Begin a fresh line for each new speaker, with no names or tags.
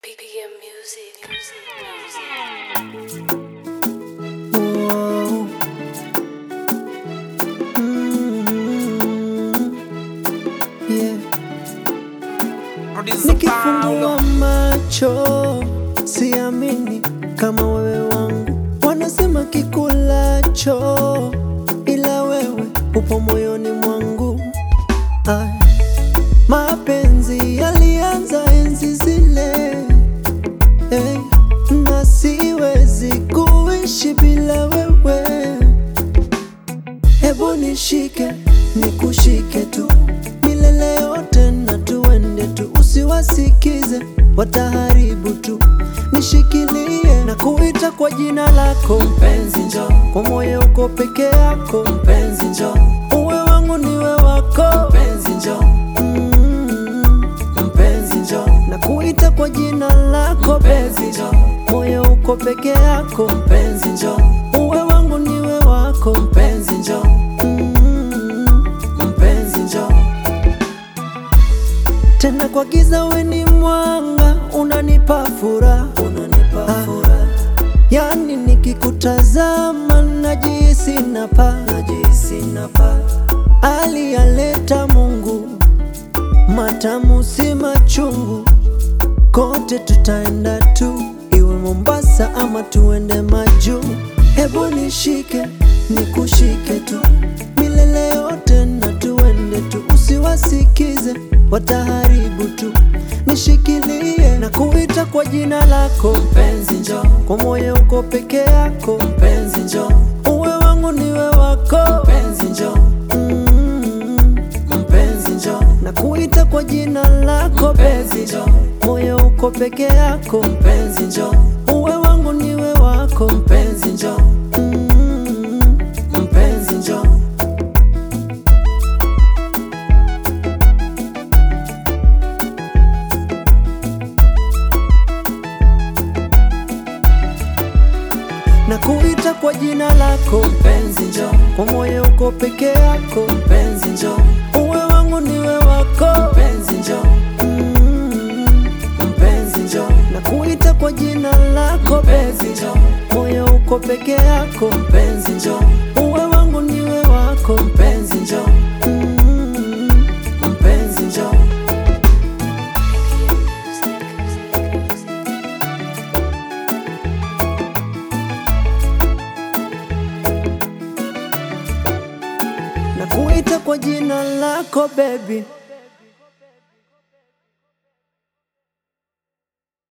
BPM music.
Whoa. Yeah. Nikifungua macho siamini kama wewe wangu, wanasema kikulacho, ila wewe upo moyoni mwangu. Ay, mapenzi yalianza enzi zile, hey, na siwezi kuishi bila wewe. Hebu nishike nikushike tu milele yote, na tuende tu, usiwasikize wataharibu tu. Nishikilie na kuita kwa jina lako, mpenzi njoo, kwa moyo uko peke yako, mpenzi njoo, uwe wangu niwe wako, mpenzi njoo, mpenzi njoo, na kuita kwa jina lako, mpenzi njoo, moyo uko peke yako, mpenzi njoo, uwe wangu niwe wako, mpenzi njoo, mpenzi njoo. Tena kwa giza we ni mwanga, unanipa furaha, yani nikikutazama najihisi napaa, aliyaleta Mungu, matamu si machungu, kote tutaenda tu, iwe Mombasa ama tuende majuu. Hebu nishike nikushike tu milele yote, na tuende tu, usiwasikize wataharibu tu. Nishikilie na kuita kwa jina lako, mpenzi njoo, kwa moyo uko peke yako, mpenzi njoo, uwe wangu niwe wako, mpenzi njoo, mpenzi njoo, na kuita kwa jina lako, mpenzi njoo, moyo uko peke yako, mpenzi njoo, uwe wangu niwe wako, mpenzi njoo, mpenzi njoo. Na kuita kwa jina lako, mpenzi njoo, kwa moyo uko peke yako, mpenzi njoo, uwe wangu niwe wako, mpenzi njoo, mpenzi njoo, na kuita kwa jina lako, mpenzi njoo, moyo uko peke yako, mpenzi njoo, uwe wangu niwe wako, mpenzi njoo, mpenzi njoo. Na kuita kwa jina lako baby.